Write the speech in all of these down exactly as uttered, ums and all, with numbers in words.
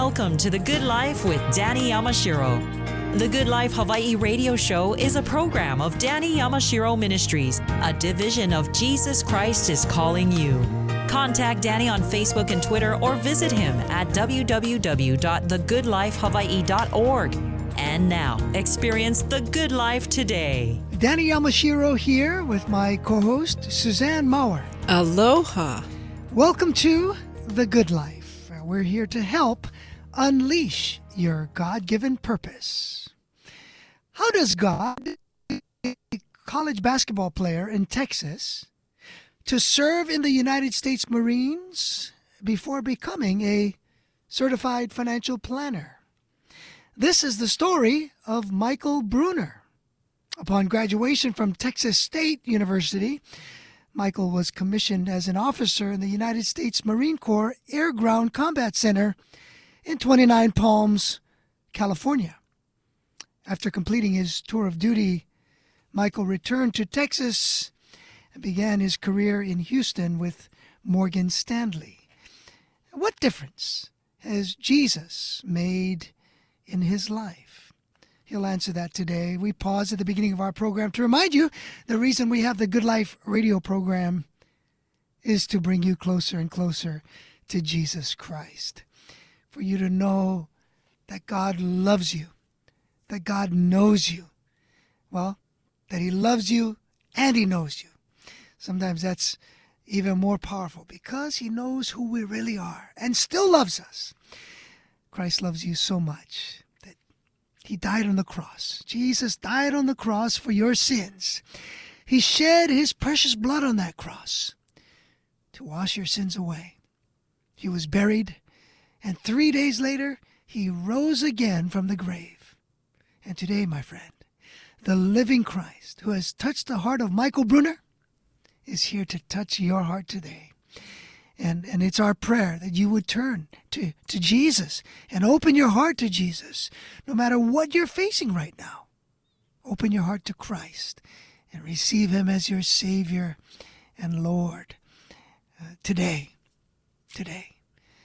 Welcome to The Good Life with Danny Yamashiro. The Good Life Hawaii radio show is a program of Danny Yamashiro Ministries, a division of Jesus Christ is Calling You. Contact Danny on Facebook and Twitter or visit him at w w w dot the good life hawaii dot org. And now, experience the good life today. Danny Yamashiro here with my co-host, Suzanne Maurer. Aloha. Welcome to The Good Life. We're here to help unleash your God-given purpose. How does God, a college basketball player in Texas, to serve in the United States Marines before becoming a certified financial planner? This is the story of Michael Bruner. Upon graduation from Texas State University, Michael was commissioned as an officer in the United States Marine Corps Air Ground Combat Center in twenty-nine Palms, California. After completing his tour of duty, Michael returned to Texas and began his career in Houston with Morgan Stanley. What difference has Jesus made in his life? He'll answer that today. We pause at the beginning of our program to remind you the reason we have the Good Life radio program is to bring you closer and closer to Jesus Christ. For you to know that God loves you, that God knows you. Well, that he loves you and he knows you. Sometimes that's even more powerful because he knows who we really are and still loves us. Christ loves you so much that he died on the cross. Jesus died on the cross for your sins. He shed his precious blood on that cross to wash your sins away. He was buried, and three days later, he rose again from the grave. And today, my friend, the living Christ who has touched the heart of Michael Bruner is here to touch your heart today. And and it's our prayer that you would turn to, to Jesus and open your heart to Jesus, no matter what you're facing right now. Open your heart to Christ and receive him as your Savior and Lord uh, today. Today.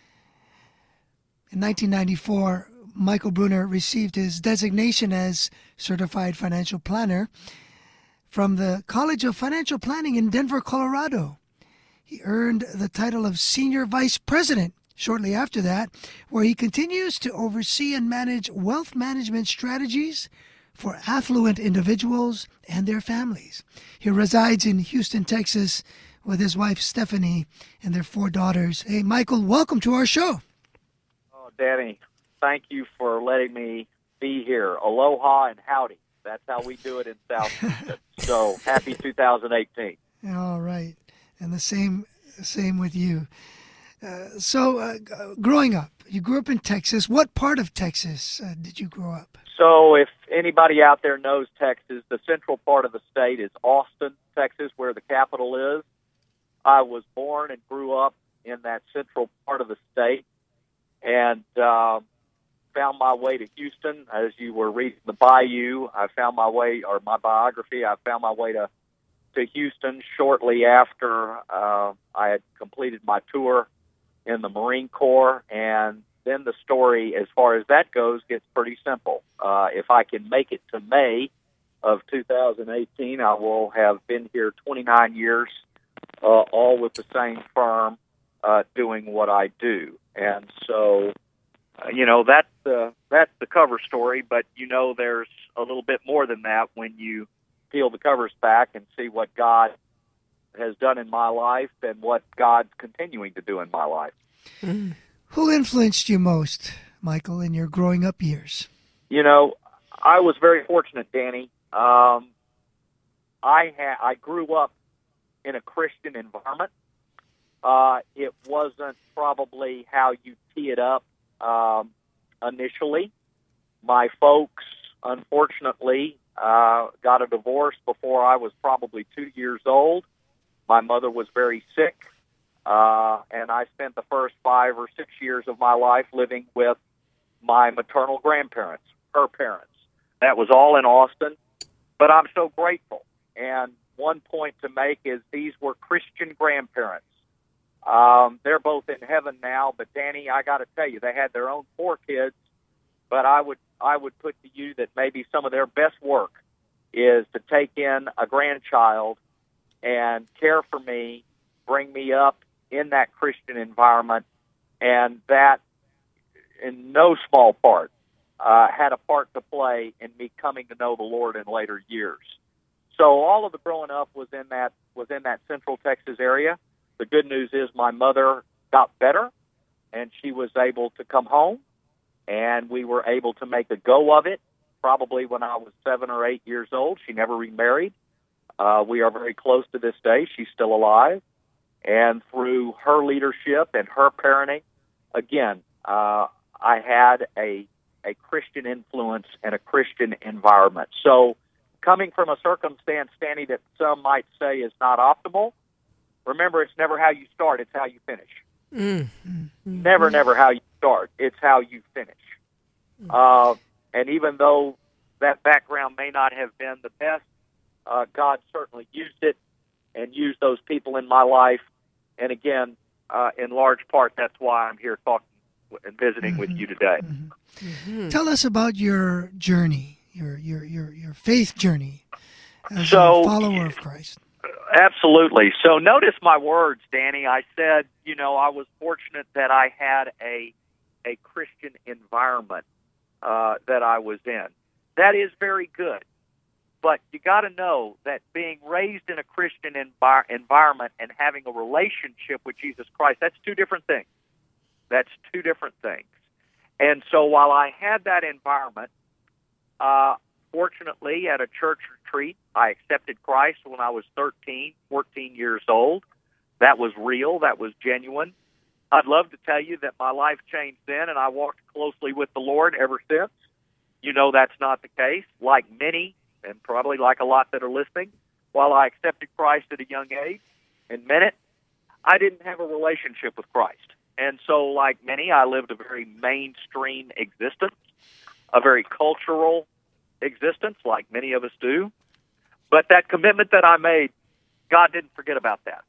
In nineteen ninety-four, Michael Bruner received his designation as Certified Financial Planner from the College of Financial Planning in Denver, Colorado. He earned the title of Senior Vice President shortly after that, where he continues to oversee and manage wealth management strategies for affluent individuals and their families. He resides in Houston, Texas, with his wife, Stephanie, and their four daughters. Hey, Michael, welcome to our show. Oh, Danny, thank you for letting me be here. Aloha and howdy. That's how we do it in South Houston. So, happy two thousand eighteen. All right. And the same same with you. Uh, so, uh, growing up, you grew up in Texas. What part of Texas uh, did you grow up? So, if anybody out there knows Texas, the central part of the state is Austin, Texas, where the capital is. I was born and grew up in that central part of the state and uh, found my way to Houston. As you were reading the Bayou, I found my way, or my biography, I found my way to to Houston shortly after uh, I had completed my tour in the Marine Corps, and then the story, as far as that goes, gets pretty simple. Uh, if I can make it to May of two thousand eighteen, I will have been here twenty-nine years, uh, all with the same firm, uh, doing what I do. And so, uh, you know, that's the, that's the cover story, but you know there's a little bit more than that when you peel the covers back and see what God has done in my life and what God's continuing to do in my life. Mm. Who influenced you most, Michael, in your growing up years? You know, I was very fortunate, Danny. Um, I ha- I grew up in a Christian environment. Uh, it wasn't probably how you tee it up um, initially. My folks, unfortunately, Uh, got a divorce before I was probably two years old. My mother was very sick, uh, and I spent the first five or six years of my life living with my maternal grandparents, her parents. That was all in Austin, but I'm so grateful. And one point to make is these were Christian grandparents Um, they're both in heaven now, but Danny, I got to tell you, they had their own four kids, but I would I would put to you that maybe some of their best work is to take in a grandchild and care for me, bring me up in that Christian environment, and that, in no small part, uh, had a part to play in me coming to know the Lord in later years. So all of the growing up was in that was in that Central Texas area. The good news is my mother got better, and she was able to come home, and we were able to make a go of it, probably when I was seven or eight years old. She never remarried. Uh, we are very close to this day. She's still alive. And through her leadership and her parenting, again, uh, I had a, a Christian influence and a Christian environment. So coming from a circumstance, Danny, that some might say is not optimal, remember, it's never how you start, it's how you finish. Mm. Never, never how you start, it's how you finish. Uh, and even though that background may not have been the best, uh, God certainly used it and used those people in my life. And again, uh, in large part, that's why I'm here talking and visiting mm-hmm. with you today. Mm-hmm. Mm-hmm. Tell us about your journey, your your your, your faith journey as so, a follower of Christ. Absolutely. So notice my words, Danny. I said, you know, I was fortunate that I had a a Christian environment uh, that I was in. That is very good. But you got to know that being raised in a Christian envi- environment and having a relationship with Jesus Christ, that's two different things. That's two different things. And so while I had that environment, uh, fortunately, at a church retreat, I accepted Christ when I was thirteen, fourteen years old. That was real. That was genuine. I'd love to tell you that my life changed then, and I walked closely with the Lord ever since. You know that's not the case. Like many, and probably like a lot that are listening, while I accepted Christ at a young age and meant it, I didn't have a relationship with Christ. And so, like many, I lived a very mainstream existence, a very cultural existence, like many of us do. But that commitment that I made, God didn't forget about that.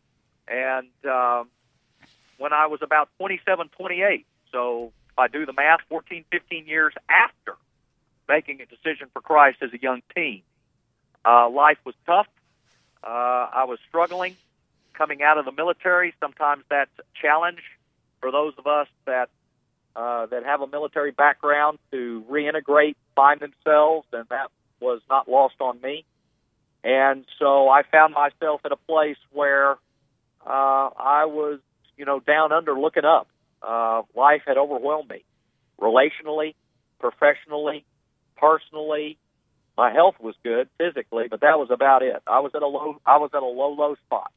And um, when I was about twenty-seven, twenty-eight, so if I do the math, fourteen, fifteen years after making a decision for Christ as a young teen, uh, life was tough. Uh, I was struggling coming out of the military. Sometimes that's a challenge for those of us that uh, that have a military background to reintegrate, find themselves, and that was not lost on me. And so I found myself at a place where uh, I was, you know, down under looking up. Uh, life had overwhelmed me, relationally, professionally, personally. My health was good physically, but that was about it. I was at a low, I was at a low, low spot,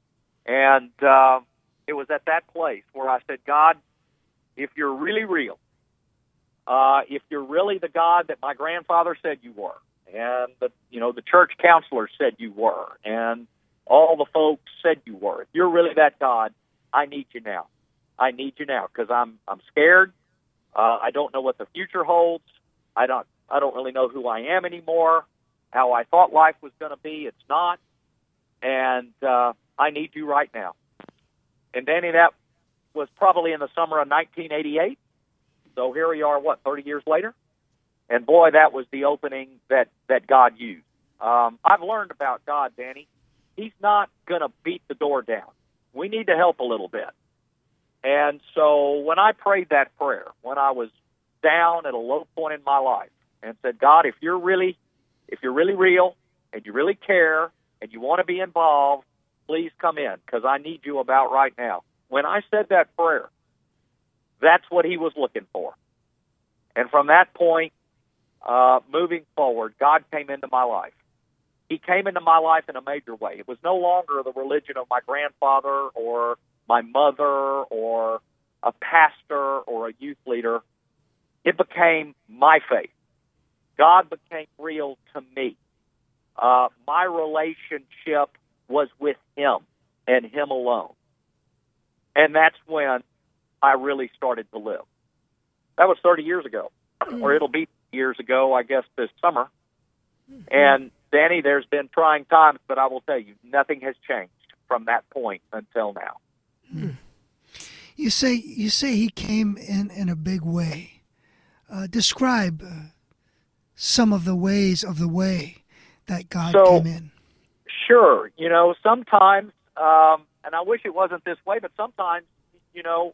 and uh, it was at that place where I said, God, if you're really real, uh, if you're really the God that my grandfather said you were, and the you know the church counselors said you were, and all the folks said you were, if you're really that God, I need you now. I need you now because I'm I'm scared. Uh, I don't know what the future holds. I don't I don't really know who I am anymore. How I thought life was going to be, it's not. And uh, I need you right now. And Danny, that was probably in the summer of nineteen eighty-eight. So here we are, what, thirty years later? And boy, that was the opening that, that God used. Um, I've learned about God, Danny. He's not going to beat the door down. We need to help a little bit. And so when I prayed that prayer, when I was down at a low point in my life, and said, God, if you're really, if you're really real, and you really care, and you want to be involved, please come in, because I need you about right now. When I said that prayer, that's what he was looking for. And from that point, uh, moving forward, God came into my life. He came into my life in a major way. It was no longer the religion of my grandfather or my mother or a pastor or a youth leader. It became my faith. God became real to me. Uh, my relationship was with him and him alone. And that's when I really started to live. That was thirty years ago, mm-hmm. or it'll be years ago, I guess, this summer. Mm-hmm. And, Danny, there's been trying times, but I will tell you, nothing has changed from that point until now. You say you say he came in, in a big way. Uh, describe uh, some of the ways of the way that God so, came in. Sure. You know, sometimes, um, and I wish it wasn't this way, but sometimes, you know,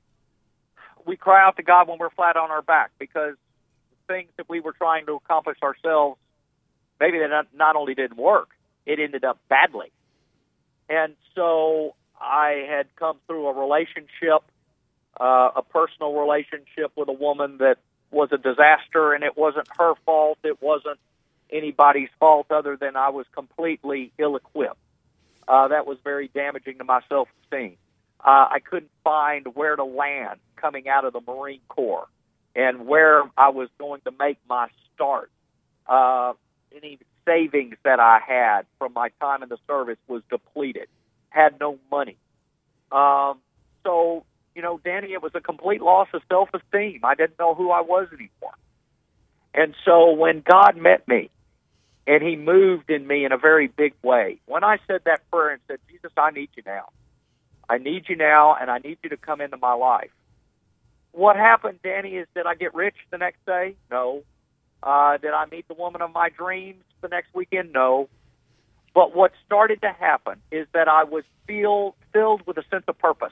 we cry out to God when we're flat on our back because the things that we were trying to accomplish ourselves, maybe they not, not only didn't work, it ended up badly. And so I had come through a relationship, uh, a personal relationship with a woman that was a disaster, and it wasn't her fault. It wasn't anybody's fault other than I was completely ill-equipped. Uh, that was very damaging to my self-esteem. Uh, I couldn't find where to land coming out of the Marine Corps and where I was going to make my start. Uh, any savings that I had from my time in the service was depleted, had no money. Um, so, you know, Danny, it was a complete loss of self-esteem. I didn't know who I was anymore. And so when God met me and he moved in me in a very big way, when I said that prayer and said, Jesus, I need you now. I need you now, and I need you to come into my life. What happened, Danny, is did I get rich the next day? No. Uh, did I meet the woman of my dreams the next weekend? No. But what started to happen is that I was feel, filled with a sense of purpose.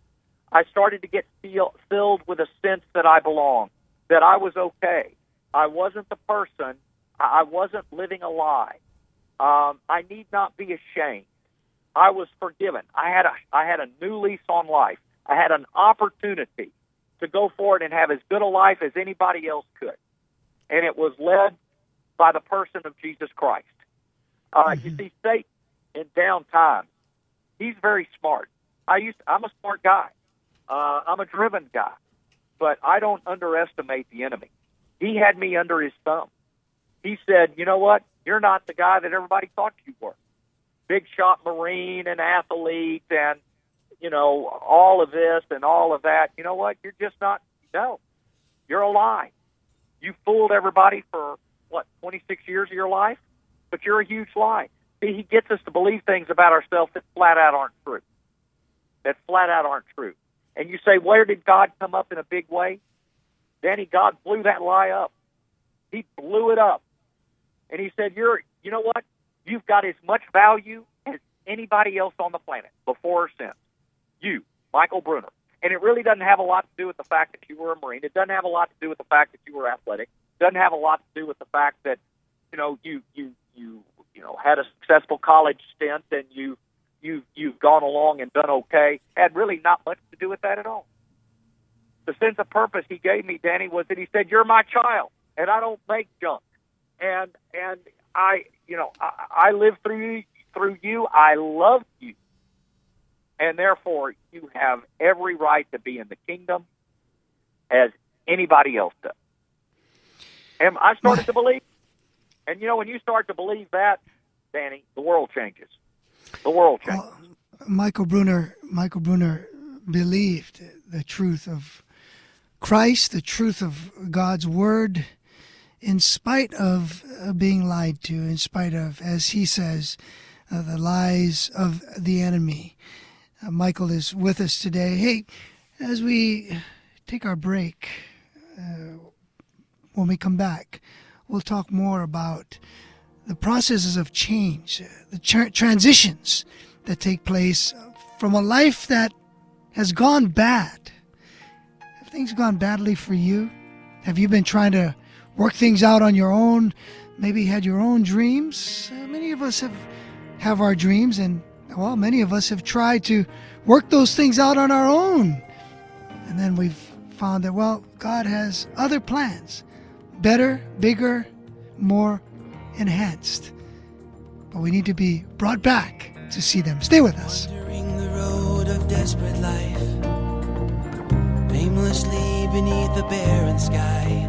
I started to get feel, filled with a sense that I belonged, that I was okay. I wasn't the person. I wasn't living a lie. Um, I need not be ashamed. I was forgiven. I had a I had a new lease on life. I had an opportunity to go forward and have as good a life as anybody else could. And it was led by the person of Jesus Christ. Uh, mm-hmm. You see, Satan in down times, he's very smart. I used to, I'm a smart guy. Uh, I'm a driven guy. But I don't underestimate the enemy. He had me under his thumb. He said, you know what? You're not the guy that everybody thought you were. Big shot Marine and athlete and, you know, all of this and all of that. You know what? You're just not, no. You're a lie. You fooled everybody for, what, twenty-six years of your life? But you're a huge lie. See, he gets us to believe things about ourselves that flat out aren't true. That flat out aren't true. And you say, where did God come up in a big way? Danny, God blew that lie up. He blew it up. And he said, "You're, you know what? You've got as much value as anybody else on the planet, before or since. You, Michael Bruner." And it really doesn't have a lot to do with the fact that you were a Marine. It doesn't have a lot to do with the fact that you were athletic. It doesn't have a lot to do with the fact that, you know, you you you you know had a successful college stint and you you you've gone along and done okay. It had really not much to do with that at all. The sense of purpose he gave me, Danny, was that he said, "You're my child, and I don't make junk." And and I, you know, I, I live through you, through you. I love you, and therefore you have every right to be in the kingdom as anybody else does. And I started to believe, and you know, when you start to believe that, Danny, the world changes. The world changes. Well, Michael Bruner, Michael Bruner believed the truth of Christ, the truth of God's word, in spite of uh, being lied to, in spite of, as he says, uh, the lies of the enemy. Uh, Michael is with us today. Hey, as we take our break, uh, when we come back, we'll talk more about the processes of change, uh, the tra- transitions that take place from a life that has gone bad. Have things gone badly for you? Have you been trying to work things out on your own, maybe had your own dreams? Uh, many of us have have our dreams, and, well, many of us have tried to work those things out on our own. And then we've found that, well, God has other plans, better, bigger, more enhanced. But we need to be brought back to see them. Stay with us. Wandering the road of desperate life, aimlessly beneath the barren sky.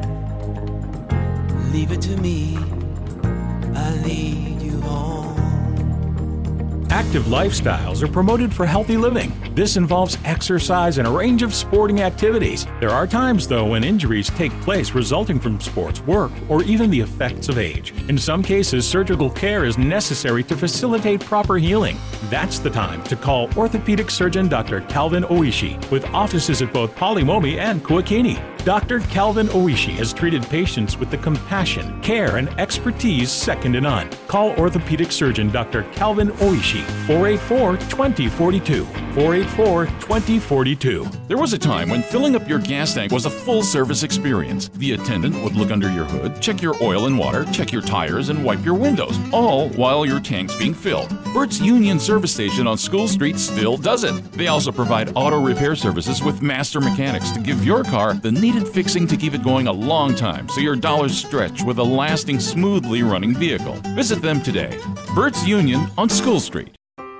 Leave it to me, I'll lead you home. Active lifestyles are promoted for healthy living. This involves exercise and a range of sporting activities. There are times, though, when injuries take place resulting from sports, work, or even the effects of age. In some cases, surgical care is necessary to facilitate proper healing. That's the time to call orthopedic surgeon Doctor Calvin Oishi, with offices at both Polimomi and Kuakini. Doctor Calvin Oishi has treated patients with the compassion, care, and expertise second to none. Call orthopedic surgeon Doctor Calvin Oishi, four eight four, two zero four two, four eight four, two zero four two. There was a time when filling up your gas tank was a full-service experience. The attendant would look under your hood, check your oil and water, check your tires, and wipe your windows, all while your tank's being filled. Burt's Union Service Station on School Street still does it. They also provide auto repair services with master mechanics to give your car the needed fixing to keep it going a long time so your dollars stretch with a lasting, smoothly running vehicle. Visit them today. Burt's Union on School Street.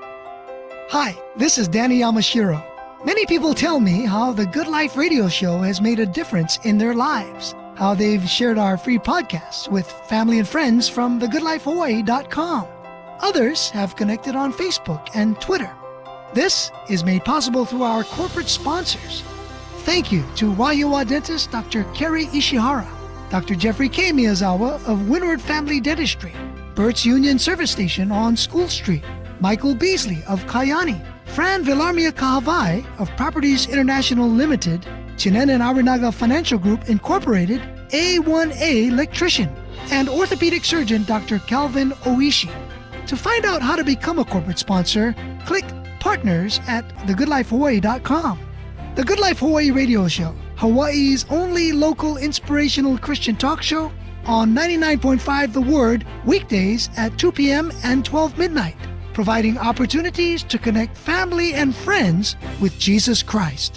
Hi, this is Danny Yamashiro. Many people tell me how the Good Life radio show has made a difference in their lives, how they've shared our free podcasts with family and friends from the good life hawaii dot com. Others have connected on Facebook and Twitter. This is made possible through our corporate sponsors. Thank you to Waiua dentist Doctor Kerry Ishihara, Doctor Jeffrey K. Miyazawa of Windward Family Dentistry, Burt's Union Service Station on School Street, Michael Beasley of Kayani, Fran Villarmia Kahavai of Properties International Limited, Chinen and Arinaga Financial Group Incorporated, A one A Electrician, and orthopedic surgeon Doctor Calvin Oishi. To find out how to become a corporate sponsor, click Partners at the good life hawaii dot com. The Good Life Hawaii Radio Show, Hawaii's only local inspirational Christian talk show, on ninety-nine point five The Word, weekdays at two p.m. and twelve midnight, providing opportunities to connect family and friends with Jesus Christ.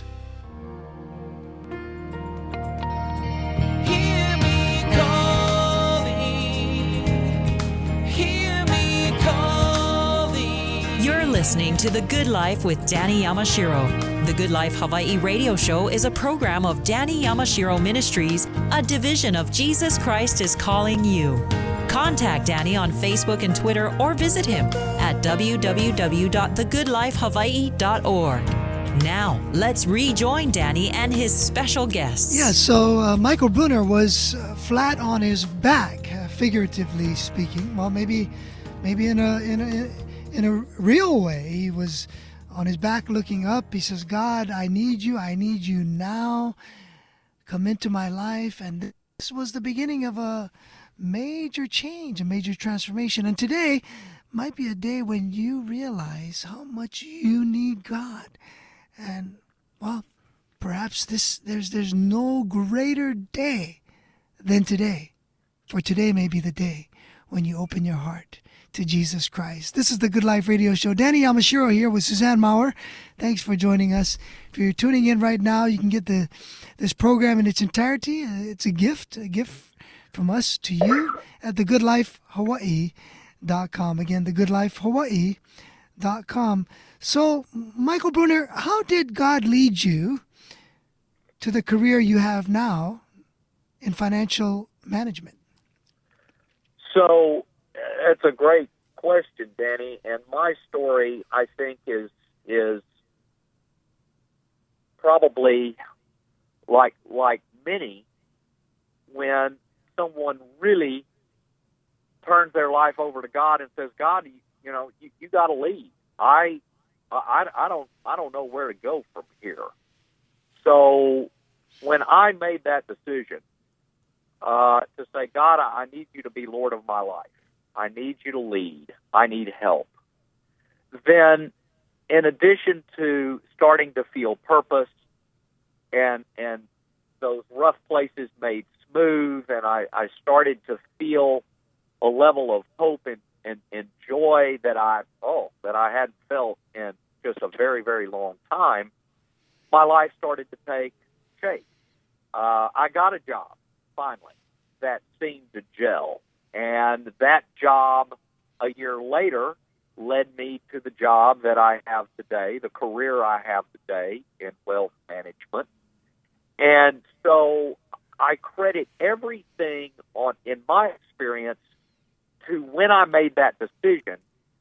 Hear me calling, hear me calling. You're listening to The Good Life with Danny Yamashiro. The Good Life Hawaii radio show is a program of Danny Yamashiro Ministries, a division of Jesus Christ is Calling You. Contact Danny on Facebook and Twitter or visit him at w w w dot the good life hawaii dot org. Now, let's rejoin Danny and his special guests. Yeah, so uh, Michael Bruner was uh, flat on his back, uh, figuratively speaking. Well, maybe maybe in a, in a, in a real way. He was on his back looking up. He says, God, I need you. I need you now. Come into my life. And this was the beginning of a major change, a major transformation. And today might be a day when you realize how much you need God. And, well, perhaps this there's there's no greater day than today. For today may be the day when you open your heart to Jesus Christ. This is the Good Life Radio Show. Danny Yamashiro here with Suzanne Maurer. Thanks for joining us. If you're tuning in right now, you can get the this program in its entirety. Uh, it's a gift, a gift from us to you at the good life hawaii dot com. Again, the good life hawaii dot com. So, Michael Bruner, how did God lead you to the career you have now in financial management? So, that's a great question, Danny. And my story, I think, is is probably like like many, when someone really turns their life over to God and says, God, you, you know, you, you got to lead. I, I, I don't, I don't know where to go from here. So when I made that decision uh, to say, God, I, I need you to be Lord of my life. I need you to lead. I need help. Then, in addition to starting to feel purpose and and those rough places made smooth, and I, I started to feel a level of hope and, and, and joy that I oh that I hadn't felt in just a very, very long time, my life started to take shape. Uh, I got a job, finally, that seemed to gel. And that job, a year later, led me to the job that I have today, the career I have today in wealth management. And so I credit everything on, in my experience, to when I made that decision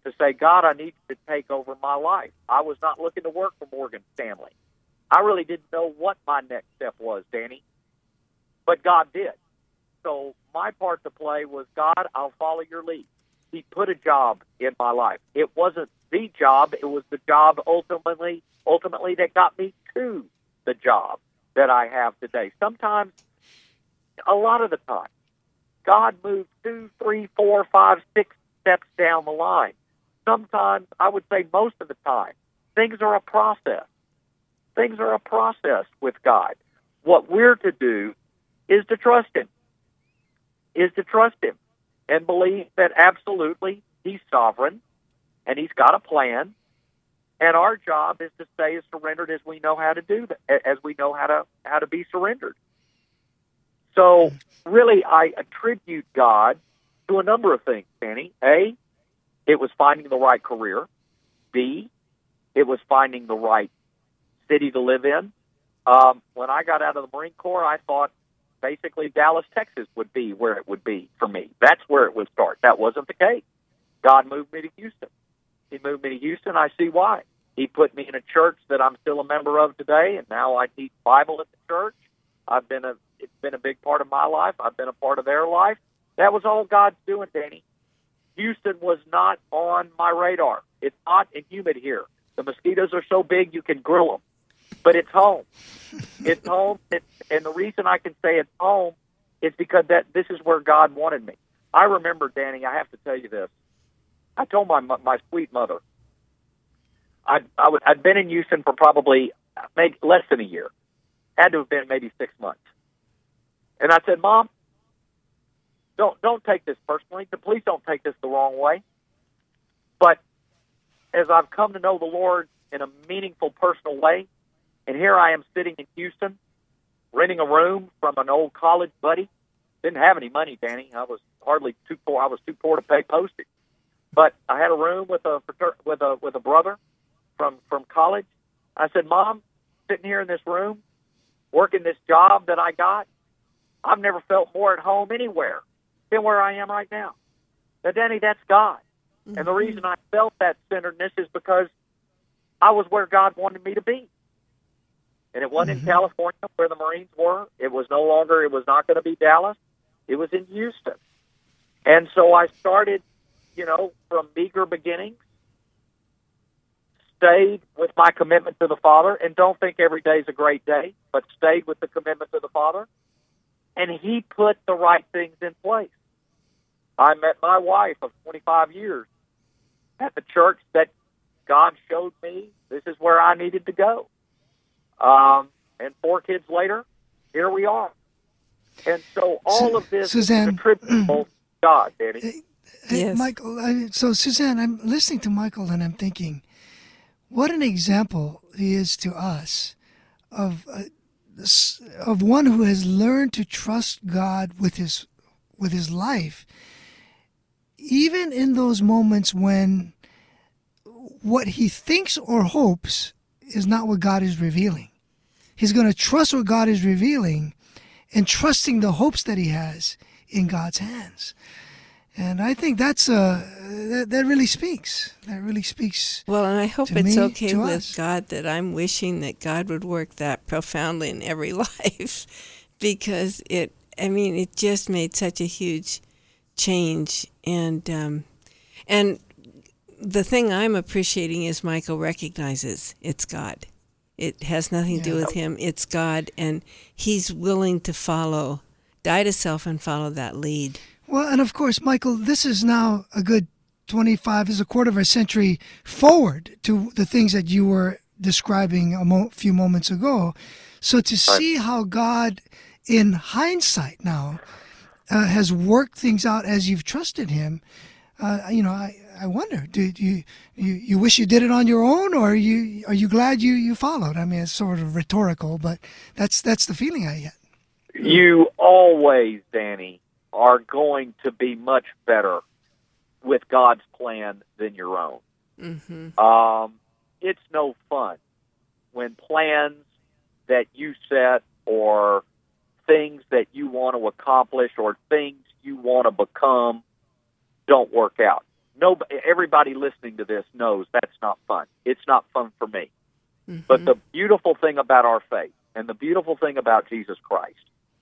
to say, God, I need you to take over my life. I was not looking to work for Morgan Stanley. I really didn't know what my next step was, Danny, but God did. So my part to play was, God, I'll follow your lead. He put a job in my life. It wasn't the job. It was the job ultimately, ultimately that got me to the job that I have today. Sometimes, a lot of the time, God moved two, three, four, five, six steps down the line. Sometimes, I would say most of the time, things are a process. Things are a process with God. What we're to do is to trust Him, is to trust Him and believe that absolutely He's sovereign and He's got a plan. And our job is to stay as surrendered as we know how to do that, as we know how to how to be surrendered. So, really, I attribute God to a number of things, Danny. A, it was finding the right career. B, it was finding the right city to live in. Um, when I got out of the Marine Corps, I thought basically Dallas, Texas would be where it would be for me. That's where it would start. That wasn't the case. God moved me to Houston. He moved me to Houston. I see why. He put me in a church that I'm still a member of today, and now I teach Bible at the church. I've been a, it's been a big part of my life. I've been a part of their life. That was all God's doing, Danny. Houston was not on my radar. It's hot and humid here. The mosquitoes are so big you can grill them. But it's home. It's home, it's, and the reason I can say it's home is because that this is where God wanted me. I remember, Danny, I have to tell you this. I told my my sweet mother, I, I would, I'd been in Houston for probably maybe less than a year. Had to have been maybe six months. And I said, Mom, don't don't take this personally. Please don't take this the wrong way. But as I've come to know the Lord in a meaningful, personal way, and here I am sitting in Houston, renting a room from an old college buddy. Didn't have any money, Danny. I was hardly too poor. I was too poor to pay postage. But I had a room with a with a with a brother from from college. I said, Mom, sitting here in this room, working this job that I got, I've never felt more at home anywhere than where I am right now. Now, Danny, that's God. Mm-hmm. And the reason I felt that centeredness is because I was where God wanted me to be. And it wasn't mm-hmm. in California where the Marines were. It was no longer, it was not going to be Dallas. It was in Houston. And so I started, you know, from meager beginnings, stayed with my commitment to the Father, and don't think every day is a great day, but stayed with the commitment to the Father. And He put the right things in place. I met my wife of twenty-five years at the church that God showed me this is where I needed to go. Um, and four kids later, here we are. And so all Su- of this Suzanne, is attributable to God, Danny. Hey, hey, Yes. Michael, I, so Suzanne, I'm listening to Michael and I'm thinking, what an example he is to us of uh, s- of one who has learned to trust God with his with his life, even in those moments when what he thinks or hopes is not what God is revealing. He's going to trust what God is revealing and trusting the hopes that he has in God's hands. And I think that's uh, that, that really speaks. That really speaks. Well, and I hope to it's me, okay to with us. God that I'm wishing that God would work that profoundly in every life, because it, I mean, it just made such a huge change. And um, and the thing I'm appreciating is Michael recognizes it's God. It has nothing to do Yeah. with him. It's God, and he's willing to follow, die to self and follow that lead. Well, and of course, Michael, this is now a good twenty-five, is a quarter of a century forward to the things that you were describing a mo- few moments ago. So to see how God, in hindsight now, uh, has worked things out as you've trusted him, uh, you know, I, I wonder, do you, you you wish you did it on your own, or are you are you glad you, you followed? I mean, it's sort of rhetorical, but that's that's the feeling I get. You always, Danny, are going to be much better with God's plan than your own. Mm-hmm. Um, it's no fun when plans that you set or things that you want to accomplish or things you want to become don't work out. no, everybody listening to this knows that's not fun. It's not fun for me. Mm-hmm. But the beautiful thing about our faith and the beautiful thing about Jesus Christ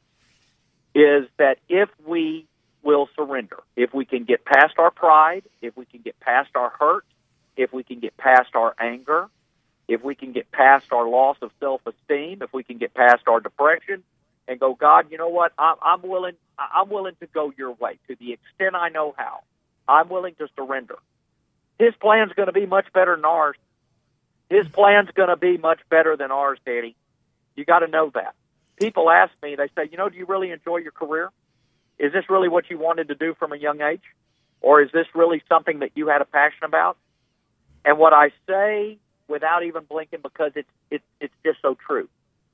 is that if we will surrender, if we can get past our pride, if we can get past our hurt, if we can get past our anger, if we can get past our loss of self-esteem, if we can get past our depression and go, God, you know what, I'm, I'm willing I'm willing to go your way to the extent I know how. I'm willing to surrender. His plan's going to be much better than ours. His plan's going to be much better than ours, Daddy. You got to know that. People ask me, they say, you know, do you really enjoy your career? Is this really what you wanted to do from a young age? Or is this really something that you had a passion about? And what I say without even blinking, because it's, it's, it's just so true,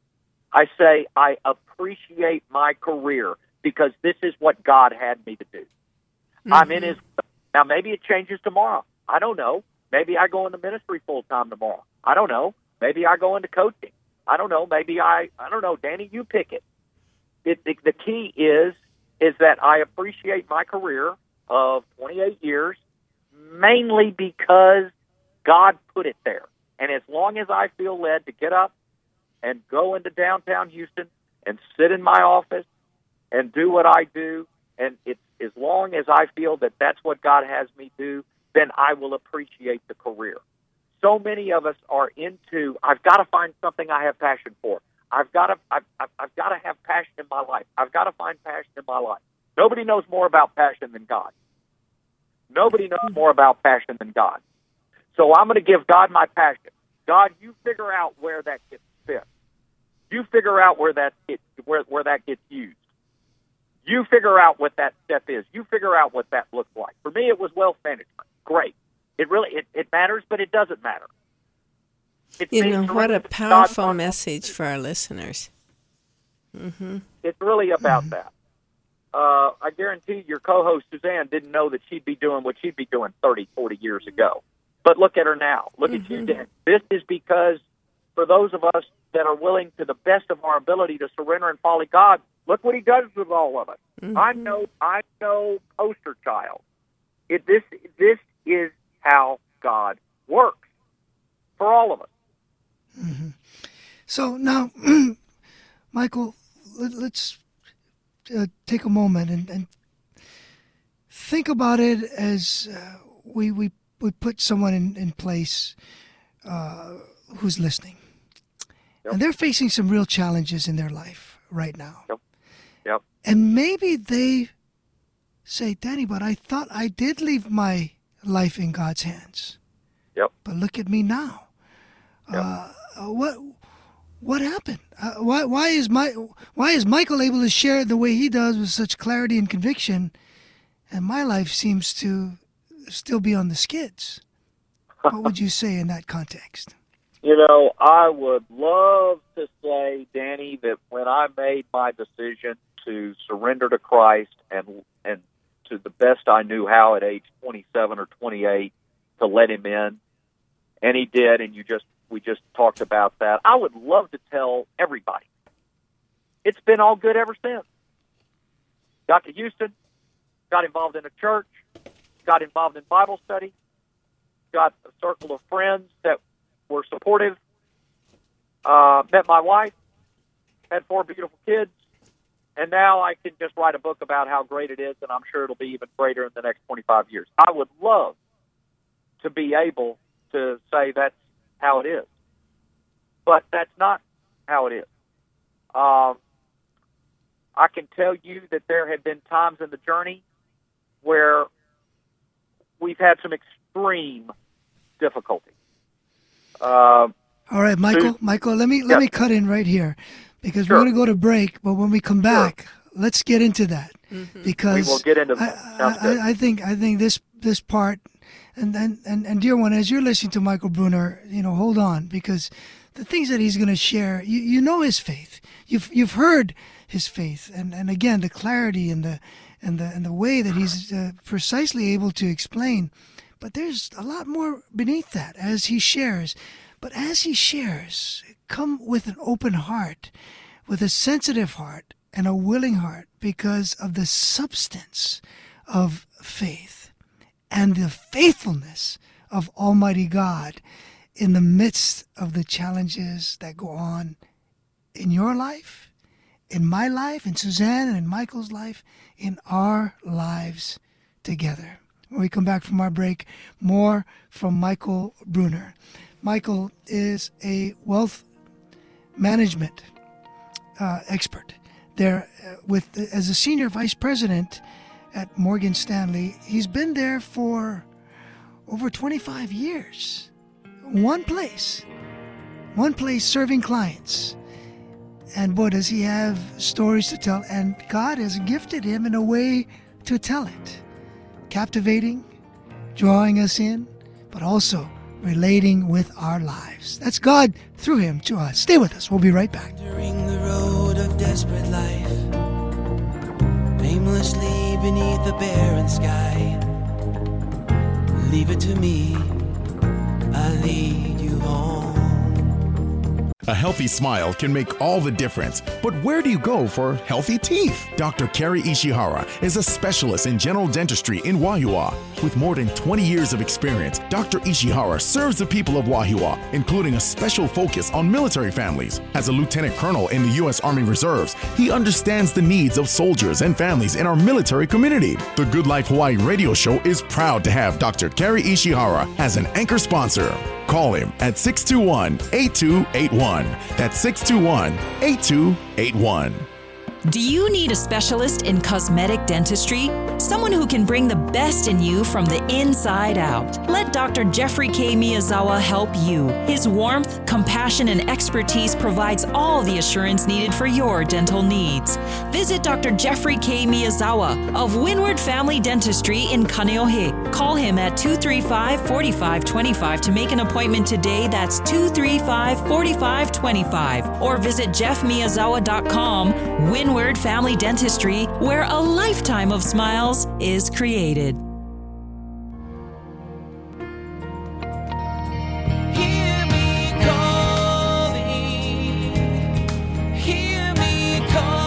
I say I appreciate my career because this is what God had me to do. Mm-hmm. I'm in His. Now, maybe it changes tomorrow. I don't know. Maybe I go into ministry full-time tomorrow. I don't know. Maybe I go into coaching. I don't know. Maybe I, I don't know. Danny, you pick it. it the, the key is, is that I appreciate my career of twenty-eight years, mainly because God put it there. And as long as I feel led to get up and go into downtown Houston and sit in my office and do what I do, and it's as long as I feel that that's what God has me do, then I will appreciate the career. So many of us are into, I've got to find something I have passion for. I've got to, I've, I've, I've got to have passion in my life. I've got to find passion in my life. Nobody knows more about passion than God. Nobody knows more about passion than God. So I'm going to give God my passion. God, you figure out where that gets fit. You figure out where that gets, where, where that gets used. You figure out what that step is. You figure out what that looks like. For me, it was wealth management. Great. It really it, it matters, but it doesn't matter. It's you know, what a powerful God message for our listeners. Mm-hmm. It's really about Mm-hmm. that. Uh, I guarantee your co-host, Suzanne, didn't know that she'd be doing what she'd be doing thirty, forty years ago. But look at her now. Look Mm-hmm. at you, Dan. This is because for those of us that are willing to the best of our ability to surrender and follow God, look what He does with all of us. Mm-hmm. I'm no, I'm no poster child. It, this, this is how God works for all of us. Mm-hmm. So now, Michael, let, let's uh, take a moment and, and think about it as uh, we, we we put someone in, in place uh, who's listening. Yep. And they're facing some real challenges in their life right now. Yep. Yep. And maybe they say, Danny, but I thought I did leave my life in God's hands. Yep. But look at me now. Yep. Uh, what what happened? Uh, why why is my why is Michael able to share the way he does with such clarity and conviction, and my life seems to still be on the skids? What would you say in that context? You know, I would love to say, Danny, that when I made my decision to surrender to Christ and and to the best I knew how at age twenty-seven or twenty-eight to let Him in, and He did, and you just we just talked about that. I would love to tell everybody. It's been all good ever since. Got to Houston, got involved in a church, got involved in Bible study, got a circle of friends that were supportive, uh, met my wife, had four beautiful kids, and now I can just write a book about how great it is, and I'm sure it'll be even greater in the next twenty-five years. I would love to be able to say that's how it is, but that's not how it is. Um, I can tell you that there have been times in the journey where we've had some extreme difficulty. Uh, All right, Michael. to, Michael, let me let yeah. me cut in right here, because Sure. we're going to go to break. But when we come back, Sure. let's get into that, Mm-hmm. because We will get into I, that. Sounds I, good. I, I think I think this this part, and, and and and dear one, as you're listening to Michael Bruner, you know, hold on, because the things that he's going to share, you you know his faith. You've you've heard his faith, and, and again the clarity and the and the and the way that he's uh, precisely able to explain. But there's a lot more beneath that as he shares. But as he shares, come with an open heart, with a sensitive heart and a willing heart, because of the substance of faith and the faithfulness of Almighty God in the midst of the challenges that go on in your life, in my life, in Suzanne and in Michael's life, in our lives together. When we come back from our break, more from Michael Bruner. Michael is a wealth management uh, expert. There, uh, with as a senior vice president at Morgan Stanley, he's been there for over twenty-five years. One place, one place serving clients. And boy, does he have stories to tell. And God has gifted him in a way to tell it. Captivating, drawing us in, but also relating with our lives. That's God through him to us. Stay with us. We'll be right back. Wandering the road of desperate life, aimlessly beneath the barren sky. Leave it to me, I'll lead you home. A healthy smile can make all the difference, but where do you go for healthy teeth? Doctor Kerry Ishihara is a specialist in general dentistry in Wahiawa. With more than twenty years of experience, Doctor Ishihara serves the people of Wahiawa, including a special focus on military families. As a lieutenant colonel in the U S Army Reserves, he understands the needs of soldiers and families in our military community. The Good Life Hawaii radio show is proud to have Doctor Kerry Ishihara as an anchor sponsor. Call him at six two one, eight two eight one. That's six two one, eight two eight one. Do you need a specialist in cosmetic dentistry? Someone who can bring the best in you from the inside out. Let Doctor Jeffrey K. Miyazawa help you. His warmth, compassion, and expertise provides all the assurance needed for your dental needs. Visit Doctor Jeffrey K. Miyazawa of Windward Family Dentistry in Kaneohe. Call him at two three five, four five two five to make an appointment today. That's two three five, four five two five. Or visit jeff miyazawa dot com. Windward Family Dentistry, where a lifetime of smiles is created. Hear me calling, hear me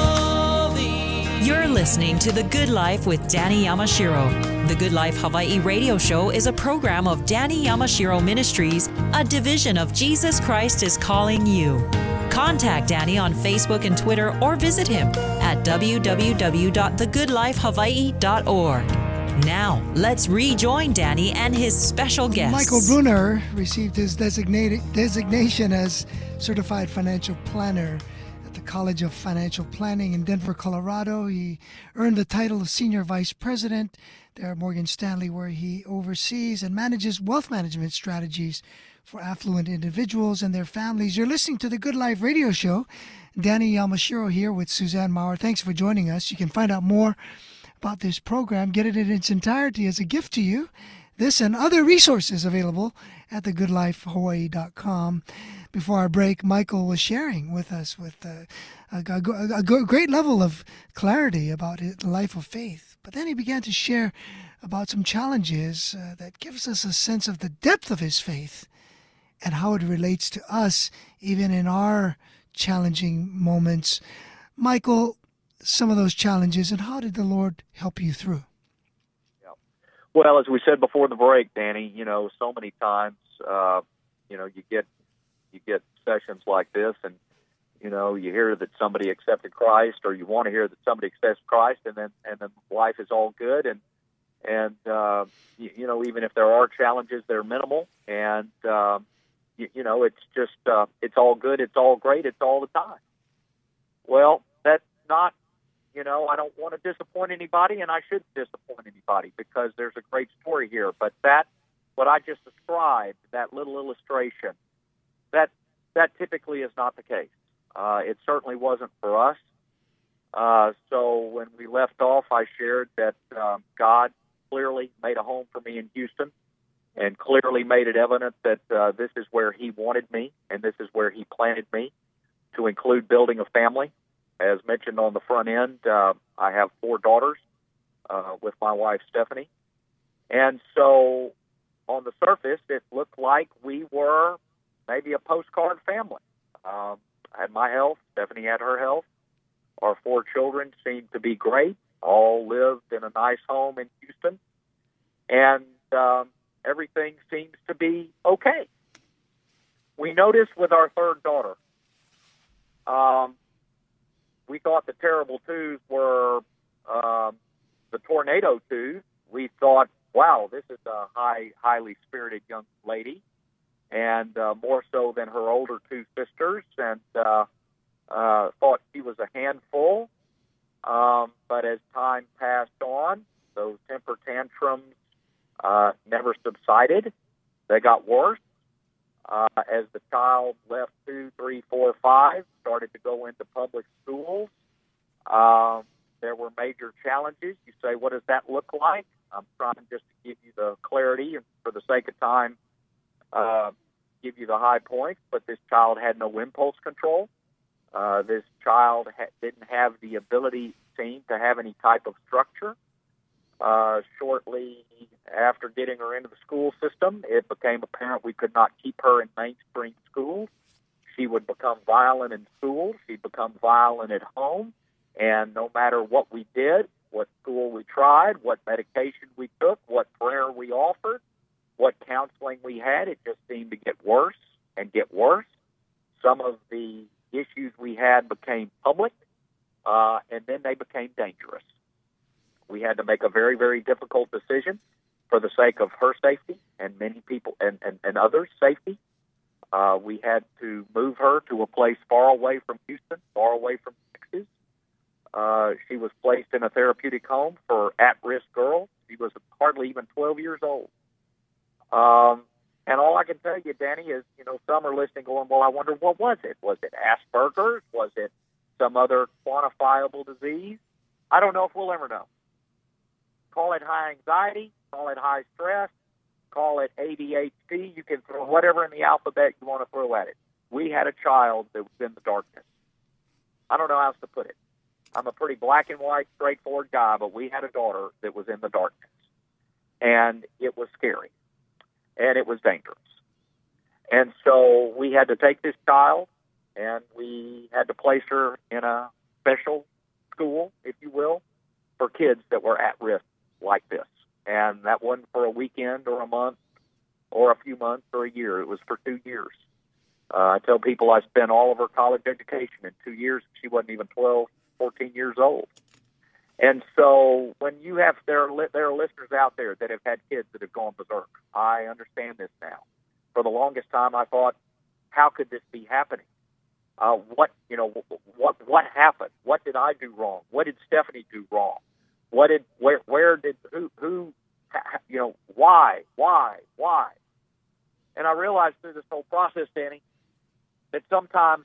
calling. You're listening to The Good Life with Danny Yamashiro. The Good Life Hawaii radio show is a program of Danny Yamashiro Ministries, a division of Jesus Christ is Calling You. Contact Danny on Facebook and Twitter or visit him at w w w dot the good life hawaii dot org. Now, let's rejoin Danny and his special guest. Michael Bruner received his designated designation as Certified Financial Planner at the College of Financial Planning in Denver, Colorado. He earned the title of Senior Vice President there at Morgan Stanley, where he oversees and manages wealth management strategies for affluent individuals and their families. You're listening to the Good Life radio show. Danny Yamashiro here with Suzanne Maurer. Thanks for joining us. You can find out more about this program, get it in its entirety as a gift to you. This and other resources available at the good life hawaii dot com. Before our break, Michael was sharing with us with a, a, a, a great level of clarity about the life of faith. But then he began to share about some challenges uh, that gives us a sense of the depth of his faith and how it relates to us, even in our challenging moments. Michael, some of those challenges, and how did the Lord help you through? Yeah. Well, as we said before the break, Danny, you know, so many times, uh, you know, you get you get sessions like this, and you know, you hear that somebody accepted Christ, or you want to hear that somebody accepts Christ, and then and then life is all good, and and uh, you, you know, even if there are challenges, they're minimal, and uh, you, you know, it's just uh, it's all good, it's all great, it's all the time. Well, that's not. You know, I don't want to disappoint anybody, and I shouldn't disappoint anybody, because there's a great story here. But that, what I just described, that little illustration, that that typically is not the case. Uh, it certainly wasn't for us. Uh, so when we left off, I shared that um, God clearly made a home for me in Houston, and clearly made it evident that uh, this is where He wanted me, and this is where He planted me, to include building a family. As mentioned on the front end, uh, I have four daughters uh, with my wife, Stephanie. And so on the surface, it looked like we were maybe a postcard family. Um, I had my health. Stephanie had her health. Our four children seemed to be great, all lived in a nice home in Houston. And um, everything seems to be okay. We noticed with our third daughter, um, we thought the terrible twos were um, the tornado twos. We thought, wow, this is a high, highly spirited young lady, and uh, more so than her older two sisters, and uh, uh, thought she was a handful. Um, but as time passed on, those temper tantrums uh, never subsided. They got worse. Uh, as the child left two, three, four, five, started to go into public schools, um, there were major challenges. You say, what does that look like? I'm trying just to give you the clarity and for the sake of time, uh, give you the high points, but this child had no impulse control. Uh, this child ha- didn't have the ability, seemed to have any type of structure. Uh, shortly after getting her into the school system, it became apparent we could not keep her in mainstream schools. She would become violent in school. She'd become violent at home. And no matter what we did, what school we tried, what medication we took, what prayer we offered, what counseling we had, it just seemed to get worse and get worse. Some of the issues we had became public, uh, and then they became dangerous. We had to make a very, very difficult decision for the sake of her safety and many people and, and, and others' safety. Uh, we had to move her to a place far away from Houston, far away from Texas. Uh, she was placed in a therapeutic home for at-risk girls. She was hardly even twelve years old. Um, and all I can tell you, Danny, is, you know, some are listening going, well, I wonder, what was it? Was it Asperger's? Was it some other quantifiable disease? I don't know if we'll ever know. Call it high anxiety, call it high stress, call it A D H D. You can throw whatever in the alphabet you want to throw at it. We had a child that was in the darkness. I don't know how else to put it. I'm a pretty black and white, straightforward guy, but we had a daughter that was in the darkness. And it was scary. And it was dangerous. And so we had to take this child, and we had to place her in a special school, if you will, for kids that were at risk like this. And that wasn't for a weekend or a month or a few months or a year. It was for two years. Uh, I tell people I spent all of her college education in two years. She wasn't even twelve, fourteen years old. And so when you have, there are, there are listeners out there that have had kids that have gone berserk. I understand this now. For the longest time, I thought, how could this be happening? Uh, what, you know, what, what happened? What did I do wrong? What did Stephanie do wrong? What did, where, where did, who, who, you know, why, why, why? And I realized through this whole process, Danny, that sometimes,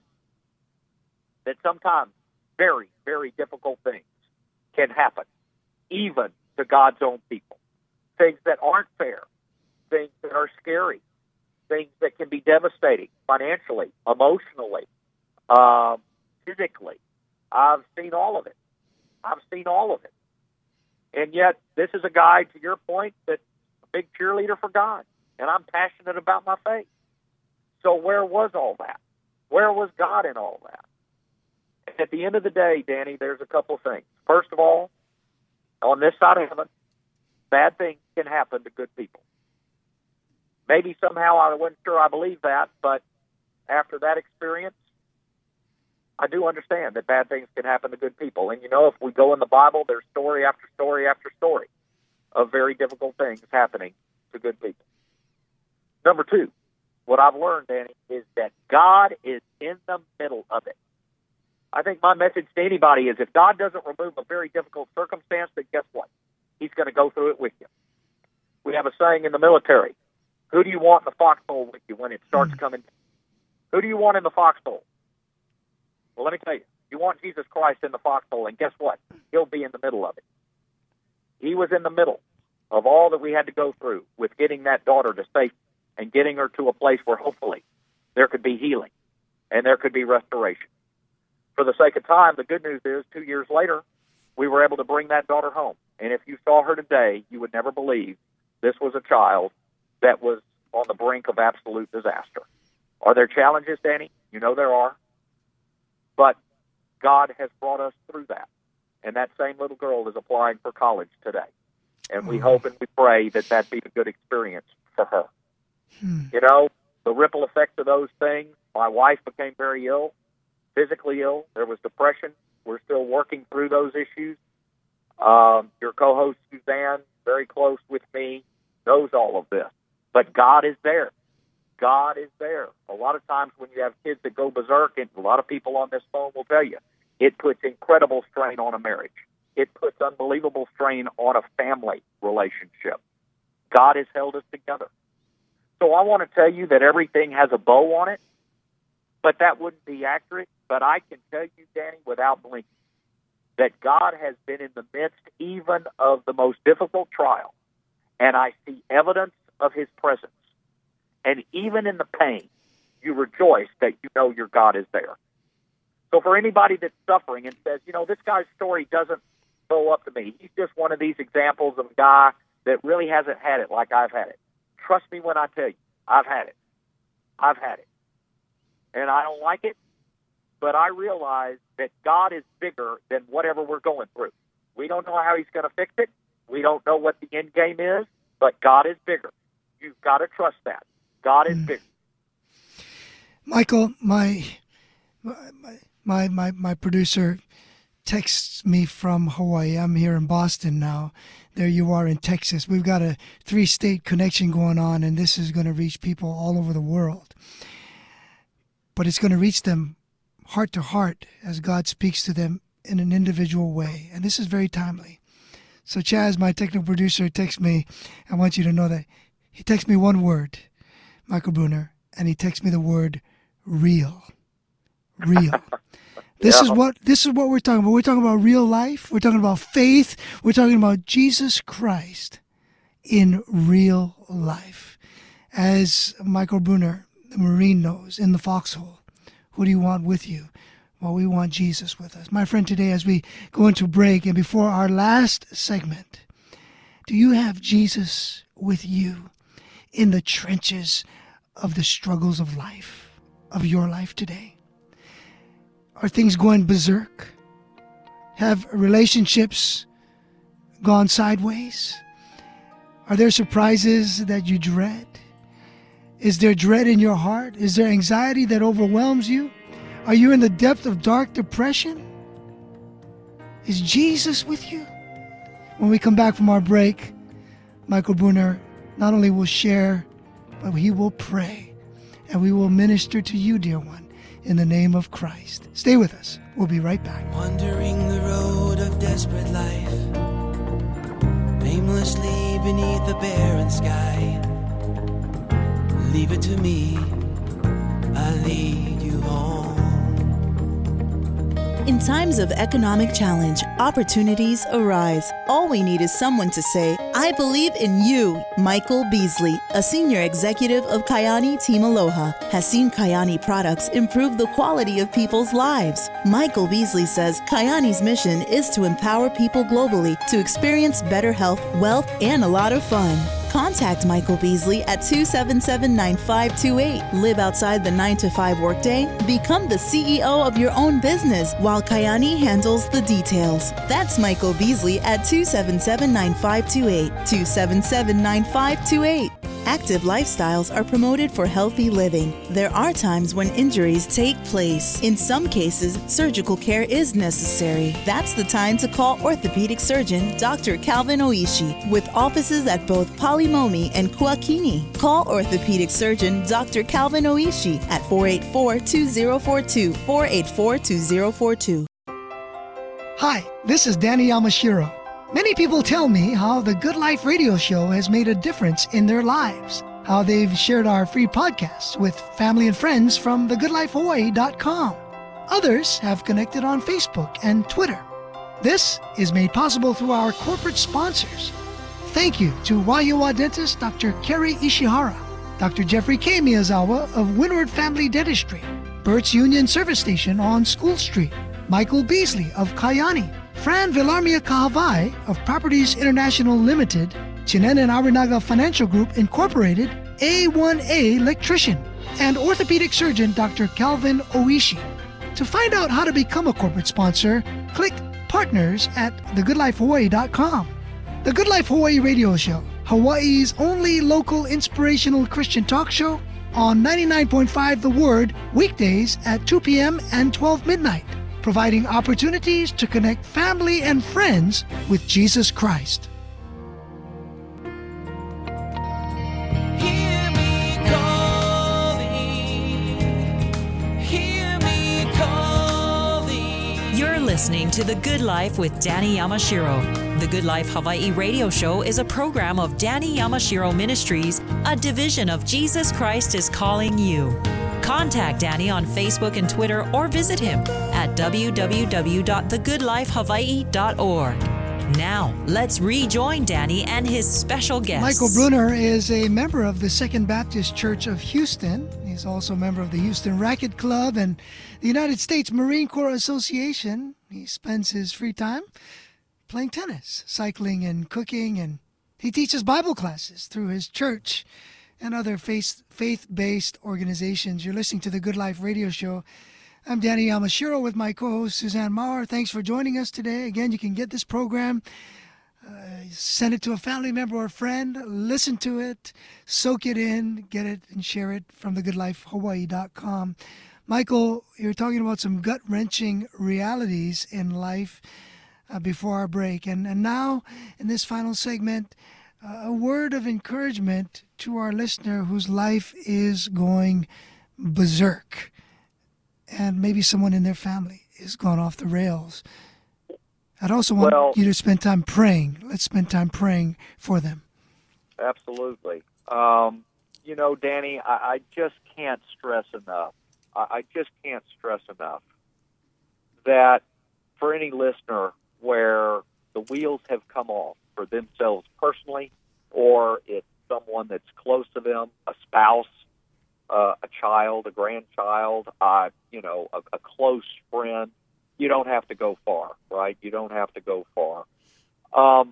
that sometimes very, very difficult things can happen, even to God's own people. Things that aren't fair, things that are scary, things that can be devastating financially, emotionally, uh, physically. I've seen all of it. I've seen all of it. And yet, this is a guy, to your point, that's a big cheerleader for God. And I'm passionate about my faith. So where was all that? Where was God in all that? And at the end of the day, Danny, there's a couple things. First of all, on this side of heaven, bad things can happen to good people. Maybe somehow I wasn't sure I believe that, but after that experience, I do understand that bad things can happen to good people. And, you know, if we go in the Bible, there's story after story after story of very difficult things happening to good people. Number two, what I've learned, Danny, is that God is in the middle of it. I think my message to anybody is if God doesn't remove a very difficult circumstance, then guess what? He's going to go through it with you. We have a saying in the military, who do you want in the foxhole with you when it starts mm. coming? Who do you want in the foxhole? Well, let me tell you, you want Jesus Christ in the foxhole, and guess what? He'll be in the middle of it. He was in the middle of all that we had to go through with getting that daughter to safety and getting her to a place where hopefully there could be healing and there could be restoration. For the sake of time, the good news is two years later, we were able to bring that daughter home. And if you saw her today, you would never believe this was a child that was on the brink of absolute disaster. Are there challenges, Danny? You know there are. But God has brought us through that. And that same little girl is applying for college today. And we hope and we pray that that be a good experience to her. Hmm. You know, the ripple effects of those things. My wife became very ill, physically ill. There was depression. We're still working through those issues. Um, your co-host, Suzanne, very close with me, knows all of this. But God is there. God is there. A lot of times when you have kids that go berserk, and a lot of people on this phone will tell you, it puts incredible strain on a marriage. It puts unbelievable strain on a family relationship. God has held us together. So I want to tell you that everything has a bow on it, but that wouldn't be accurate. But I can tell you, Danny, without blinking, that God has been in the midst even of the most difficult trial, and I see evidence of his presence. And even in the pain, you rejoice that you know your God is there. So for anybody that's suffering and says, you know, this guy's story doesn't go up to me, he's just one of these examples of a guy that really hasn't had it like I've had it. Trust me when I tell you, I've had it. I've had it. And I don't like it, but I realize that God is bigger than whatever we're going through. We don't know how he's going to fix it. We don't know what the end game is, but God is bigger. You've got to trust that. God is bigger. Michael, my my my my, my producer texts me from Hawaii. I'm here in Boston now. There you are in Texas. We've got a three-state connection going on, and this is going to reach people all over the world. But it's going to reach them heart to heart as God speaks to them in an individual way. And this is very timely. So Chaz, my technical producer, texts me. I want you to know that he texts me one word, Michael Bruner, and he texts me the word real. Real. This yeah. is what this is what we're talking about. We're talking about real life. We're talking about faith. We're talking about Jesus Christ in real life. As Michael Bruner, the Marine, knows in the foxhole, who do you want with you? Well, we want Jesus with us. My friend, today as we go into break and before our last segment, do you have Jesus with you in the trenches of the struggles of life, of your life today? Are things going berserk? Have relationships gone sideways? Are there surprises that you dread? Is there dread in your heart? Is there anxiety that overwhelms you? Are you in the depth of dark depression? Is Jesus with you? When we come back from our break, Michael Bruner not only will share, but he will pray, and we will minister to you, dear one, in the name of Christ. Stay with us. We'll be right back. Wandering the road of desperate life, aimlessly beneath the barren sky. Leave it to me, I lead you home. In times of economic challenge, opportunities arise. All we need is someone to say, I believe in you. Michael Beasley, a senior executive of Kyani Team Aloha, has seen Kyani products improve the quality of people's lives. Michael Beasley says Kyani's mission is to empower people globally to experience better health, wealth, and a lot of fun. Contact Michael Beasley at two seven seven, nine five two eight. Live outside the nine to five workday. Become the C E O of your own business while Kyani handles the details. That's Michael Beasley at two seven seven, nine five two eight. two seven seven, nine five two eight. Active lifestyles are promoted for healthy living. There are times when injuries take place. In some cases, surgical care is necessary. That's the time to call orthopedic surgeon Doctor Calvin Oishi, with offices at both Palimomi and Kuakini. Call orthopedic surgeon Doctor Calvin Oishi at four eight four, two zero four two, four eight four, two zero four two. Hi, this is Danny Yamashiro. Many people tell me how the Good Life radio show has made a difference in their lives, how they've shared our free podcasts with family and friends from the good life hawaii dot com. Others have connected on Facebook and Twitter. This is made possible through our corporate sponsors. Thank you to Waiua dentist Doctor Kerry Ishihara, Doctor Jeffrey K. Miyazawa of Windward Family Dentistry, Burt's Union Service Station on School Street, Michael Beasley of Kyani, Fran Villarmia Kahavai of Properties International Limited, Chinen and Arinaga Financial Group Incorporated, A one A Electrician, and orthopedic surgeon Doctor Calvin Oishi. To find out how to become a corporate sponsor, click Partners at the good life hawaii dot com. The Good Life Hawaii radio show Hawaii's only local inspirational Christian talk show on ninety-nine point five The Word, weekdays at two p.m. and twelve midnight, providing opportunities to connect family and friends with Jesus Christ. Hear me calling, hear me calling. You're listening to The Good Life with Danny Yamashiro. The Good Life Hawaii radio show is a program of Danny Yamashiro Ministries, a division of Jesus Christ is Calling You. Contact Danny on Facebook and Twitter or visit him at w w w dot the good life hawaii dot org. Now, let's rejoin Danny and his special guest. Michael Brunner is a member of the Second Baptist Church of Houston. He's also a member of the Houston Racquet Club and the United States Marine Corps Association. He spends his free time playing tennis, cycling, and cooking, and he teaches Bible classes through his church and other faith, faith-based organizations. You're listening to the Good Life radio show. I'm Danny Yamashiro with my co-host Suzanne Maurer. Thanks for joining us today. Again, you can get this program, uh, send it to a family member or a friend, listen to it, soak it in, get it and share it from the good life hawaii dot com. Michael, you're talking about some gut-wrenching realities in life uh, before our break. And, and now, in this final segment, uh, a word of encouragement to our listener whose life is going berserk. And maybe someone in their family is gone off the rails. I'd also want well, you to spend time praying. Let's spend time praying for them. Absolutely. Um, you know, Danny, I, I just can't stress enough. I, I just can't stress enough that for any listener where the wheels have come off for themselves personally, or it's someone that's close to them, a spouse, Uh, a child, a grandchild, uh, you know, a, a close friend, you don't have to go far, right? You don't have to go far. Um,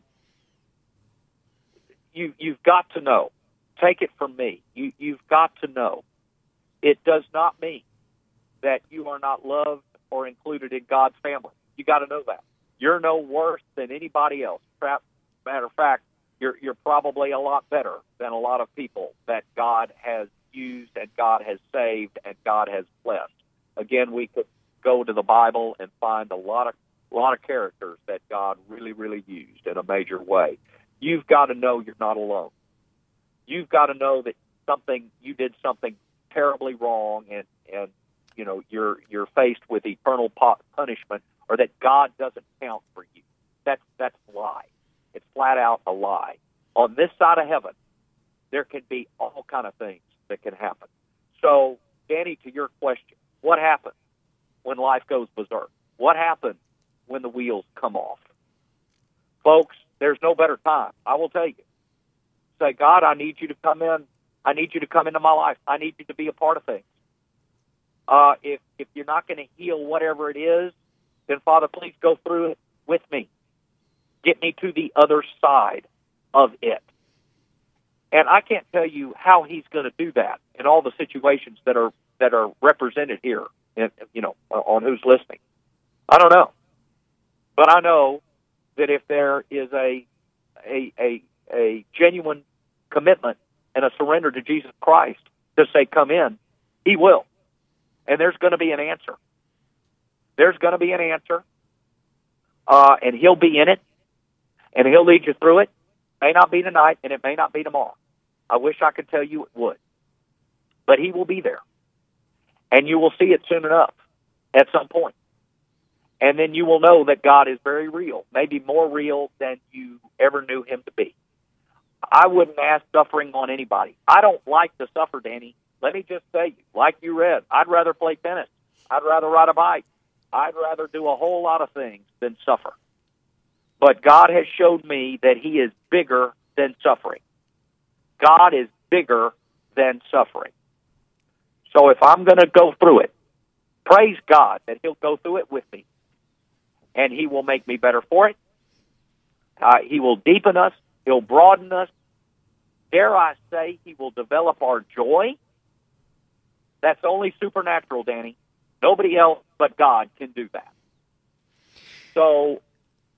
you, you've got to know, take it from me, you, you've got to know, it does not mean that you are not loved or included in God's family. You got to know that. You're no worse than anybody else. Matter of fact, you're, you're probably a lot better than a lot of people that God has used and God has saved and God has blessed. Again, we could go to the Bible and find a lot of a lot of characters that God really, really used in a major way. You've got to know you're not alone. You've got to know that something you did something terribly wrong, and and you know you're you're faced with eternal punishment, or that God doesn't count for you. That's that's a lie. It's flat out a lie. On this side of heaven, there can be all kind of things that can happen. So, Danny, to your question, what happens when life goes berserk? What happens when the wheels come off? Folks, there's no better time. I will tell you. Say, God, I need you to come in. I need you to come into my life. I need you to be a part of things. Uh, if if you're not going to heal whatever it is, then, Father, please go through it with me. Get me to the other side of it. And I can't tell you how he's going to do that in all the situations that are that are represented here, and you know, on who's listening. I don't know, but I know that if there is a a a, a genuine commitment and a surrender to Jesus Christ to say, "Come in," He will, and there's going to be an answer. There's going to be an answer, uh, and He'll be in it, and He'll lead you through it. May not be tonight, and it may not be tomorrow. I wish I could tell you it would. But He will be there. And you will see it soon enough, at some point. And then you will know that God is very real, maybe more real than you ever knew Him to be. I wouldn't ask suffering on anybody. I don't like to suffer, Danny. Let me just tell you, like you read, I'd rather play tennis. I'd rather ride a bike. I'd rather do a whole lot of things than suffer. But God has showed me that He is bigger than suffering. God is bigger than suffering. So if I'm going to go through it, praise God that He'll go through it with me. And He will make me better for it. Uh, he will deepen us. He'll broaden us. Dare I say, He will develop our joy. That's only supernatural, Danny. Nobody else but God can do that. So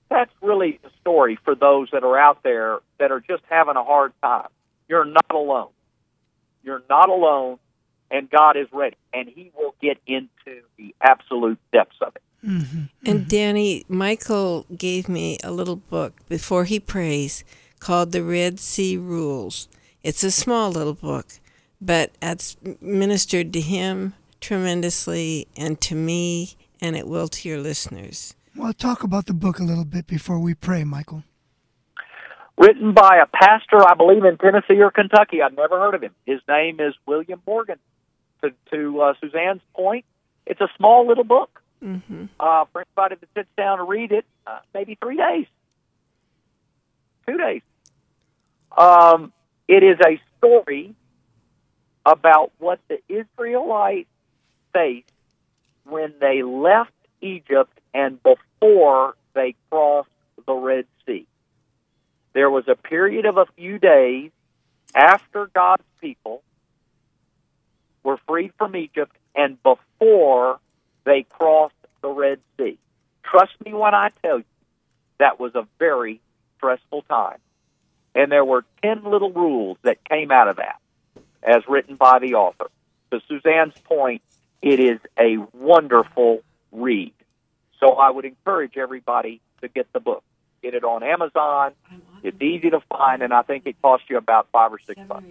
that's really the story for those that are out there that are just having a hard time. You're not alone. You're not alone, and God is ready, and He will get into the absolute depths of it. Mm-hmm. And Danny, Michael gave me a little book before he prays called The Red Sea Rules. It's a small little book, but it's ministered to him tremendously and to me, and it will to your listeners. Well, talk about the book a little bit before we pray, Michael. Written by a pastor, I believe, in Tennessee or Kentucky. I've never heard of him. His name is William Morgan. To, to uh, Suzanne's point, it's a small little book. Mm-hmm. Uh, for anybody that sits down to read it, uh, maybe three days, two days. Um, it is a story about what the Israelites faced when they left Egypt and before they crossed the Red Sea. There was a period of a few days after God's people were freed from Egypt and before they crossed the Red Sea. Trust me when I tell you, that was a very stressful time. And there were ten little rules that came out of that, as written by the author. To Suzanne's point, it is a wonderful read. So I would encourage everybody to get the book. Get it on Amazon. It's easy to find, and I think it costs you about five or six bucks.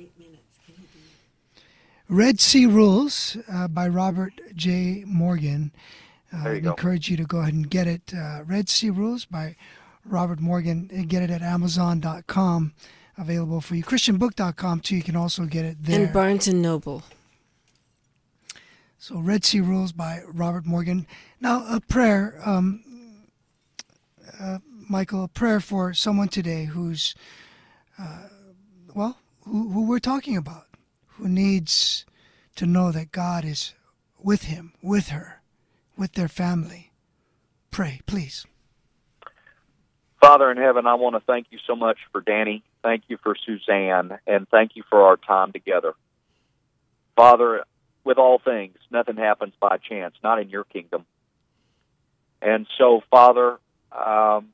Red Sea Rules uh, by Robert J. Morgan. Uh, I encourage you to go ahead and get it. Uh, Red Sea Rules by Robert Morgan. Get it at amazon dot com. Available for you. christian book dot com, too. You can also get it there. And Barnes and Noble. So Red Sea Rules by Robert Morgan. Now, a prayer, um, uh, Michael, a prayer for someone today who's, uh, well, who, who we're talking about, who needs to know that God is with him, with her, with their family. Pray, please. Father in heaven, I want to thank you so much for Danny. Thank you for Suzanne, and thank you for our time together. Father, with all things, nothing happens by chance, not in your kingdom. And so, Father, um,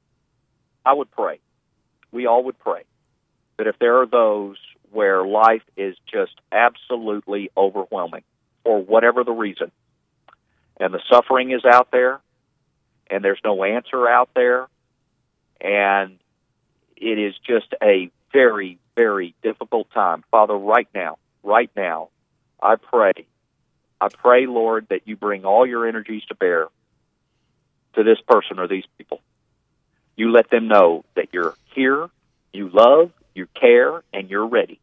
I would pray, we all would pray, that if there are those where life is just absolutely overwhelming, for whatever the reason, and the suffering is out there, and there's no answer out there, and it is just a very, very difficult time. Father, right now, right now, I pray, I pray, Lord, that you bring all your energies to bear to this person or these people. You let them know that you're here, you love, you care, and you're ready.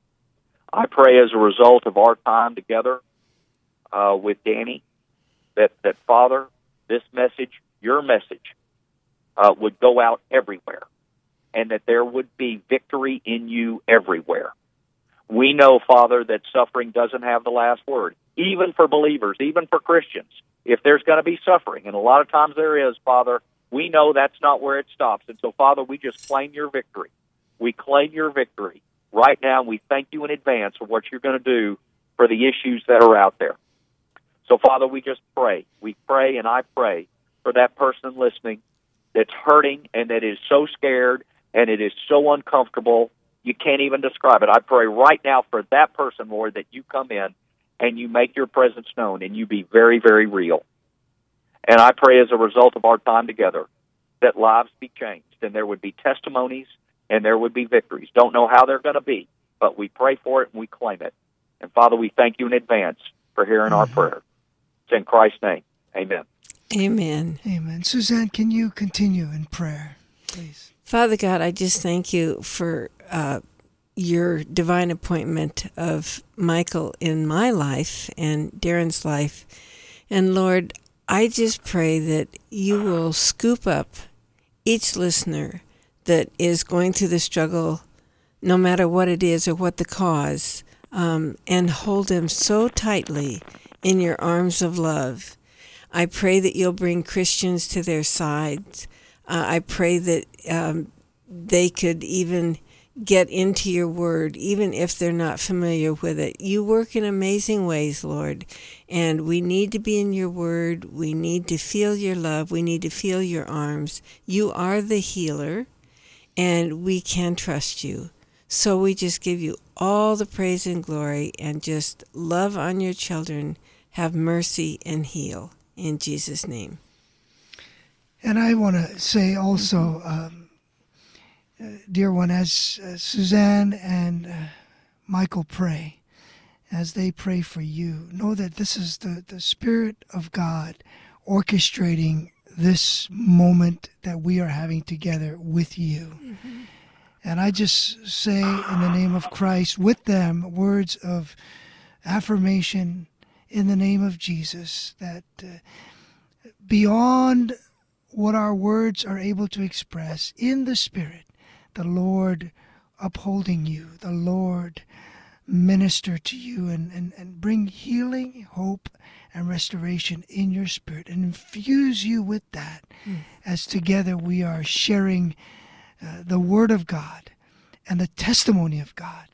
I pray as a result of our time together uh, with Danny, that, that, Father, this message, your message, uh, would go out everywhere, and that there would be victory in you everywhere. We know, Father, that suffering doesn't have the last word, even for believers, even for Christians. If there's going to be suffering, and a lot of times there is, Father, we know that's not where it stops. And so, Father, we just claim your victory. We claim your victory right now, and we thank you in advance for what you're going to do for the issues that are out there. So, Father, we just pray. We pray, and I pray for that person listening that's hurting and that is so scared and it is so uncomfortable, you can't even describe it. I pray right now for that person, Lord, that you come in and you make your presence known and you be very, very real. And I pray as a result of our time together that lives be changed and there would be testimonies and there would be victories. Don't know how they're going to be, but we pray for it and we claim it. And, Father, we thank you in advance for hearing mm-hmm. our prayer. It's in Christ's name. Amen. Amen. Amen. Suzanne, can you continue in prayer, please? Father God, I just thank you for uh, your divine appointment of Michael in my life and Darren's life. And Lord, I just pray that you will scoop up each listener that is going through the struggle, no matter what it is or what the cause, um, and hold them so tightly in your arms of love. I pray that you'll bring Christians to their sides. Uh, I pray that um, they could even get into your word, even if they're not familiar with it. You work in amazing ways, Lord, and we need to be in your word. We need to feel your love. We need to feel your arms. You are the healer, and we can trust you. So we just give you all the praise and glory, and just love on your children. Have mercy and heal. In Jesus' name. And I want to say also, um, uh, dear one, as uh, Suzanne and uh, Michael pray, as they pray for you, know that this is the, the Spirit of God orchestrating this moment that we are having together with you. Mm-hmm. And I just say in the name of Christ with them words of affirmation in the name of Jesus, that uh, beyond what our words are able to express, in the Spirit, the Lord upholding you, the Lord minister to you and, and, and bring healing, hope, and restoration in your spirit, and infuse you with that mm. as together we are sharing uh, the Word of God and the testimony of God.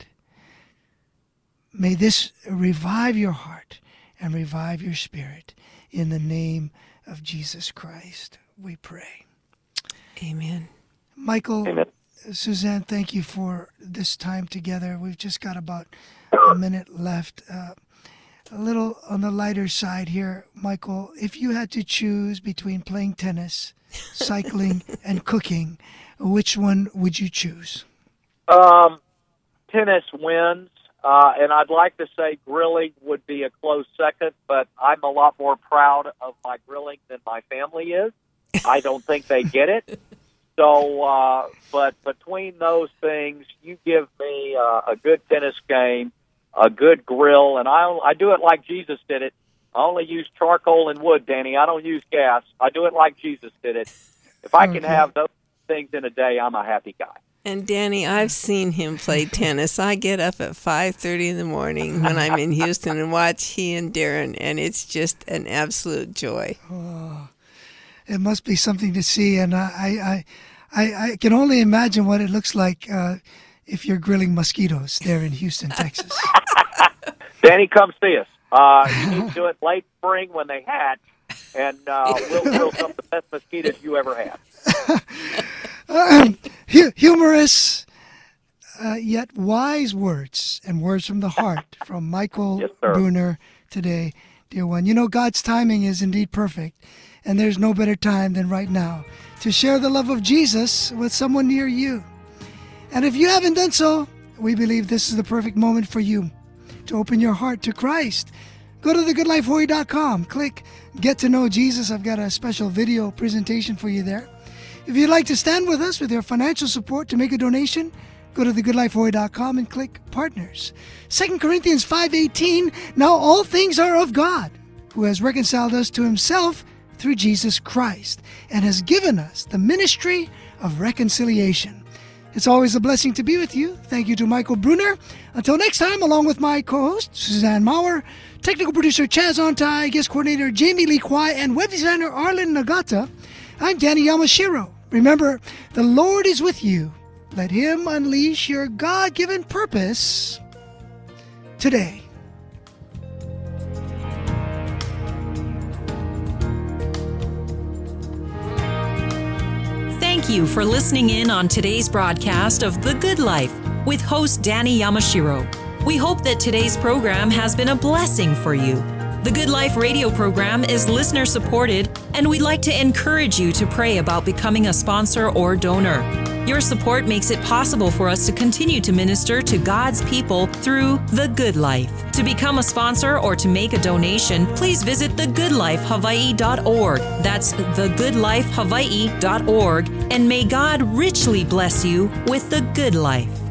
May this revive your heart and revive your spirit in the name of Jesus Christ. We pray. Amen. Michael, Amen. Suzanne, thank you for this time together. We've just got about a minute left. Uh, a little on the lighter side here, Michael, if you had to choose between playing tennis, cycling, and cooking, which one would you choose? Um, tennis wins, uh, and I'd like to say grilling would be a close second, but I'm a lot more proud of my grilling than my family is. I don't think they get it. So, uh, but between those things, you give me uh, a good tennis game, a good grill, and I I do it like Jesus did it. I only use charcoal and wood, Danny. I don't use gas. I do it like Jesus did it. If I can Okay. have those things in a day, I'm a happy guy. And Danny, I've seen him play tennis. I get up at five thirty in the morning when I'm in Houston and watch he and Darren, and it's just an absolute joy. Oh, it must be something to see, and I, I, I, I can only imagine what it looks like uh, if you're grilling mosquitoes there in Houston, Texas. Danny, come see us. Uh, you need to do it late spring when they hatch, and uh, we'll grill some of the best mosquitoes you ever had. um, hu- humorous, uh, yet wise words and words from the heart from Michael Yes, sir. Bruner today, dear one. You know, God's timing is indeed perfect, and there's no better time than right now to share the love of Jesus with someone near you. And if you haven't done so, we believe this is the perfect moment for you to open your heart to Christ. Go to the good life hawaii dot com, click Get to Know Jesus. I've got a special video presentation for you there. If you'd like to stand with us with your financial support to make a donation, go to the good life hawaii dot com and click Partners. Second Corinthians five eighteen, now all things are of God, who has reconciled us to himself through Jesus Christ, and has given us the ministry of reconciliation. It's always a blessing to be with you. Thank you to Michael Bruner. Until next time, along with my co-host, Suzanne Maurer, technical producer Chaz Ontai, guest coordinator Jamie Lee Kwai, and web designer Arlen Nagata, I'm Danny Yamashiro. Remember, the Lord is with you. Let him unleash your God-given purpose today. Thank you for listening in on today's broadcast of The Good Life with host Danny Yamashiro. We hope that today's program has been a blessing for you. The Good Life radio program is listener supported, and we'd like to encourage you to pray about becoming a sponsor or donor. Your support makes it possible for us to continue to minister to God's people through The Good Life. To become a sponsor or to make a donation, please visit the good life hawaii dot org. That's the good life hawaii dot org, and may God richly bless you with the good life.